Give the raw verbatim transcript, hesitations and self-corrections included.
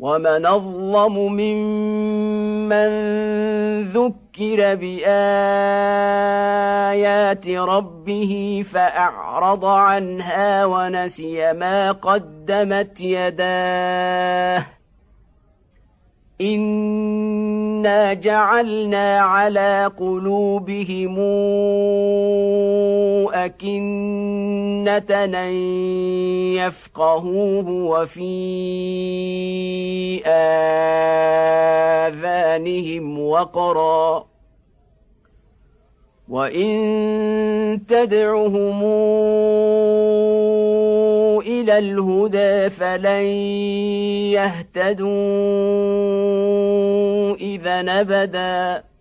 ومن أظلم ممن ذكر بآيات ربه فأعرض عنها ونسي ما قدمت يداه إنا جعلنا على قلوبهم أكنة أن يفقهوه وفي آذانهم وقرا وإن تدعهم إلى الهدى فلن يهتدوا إذا أبدا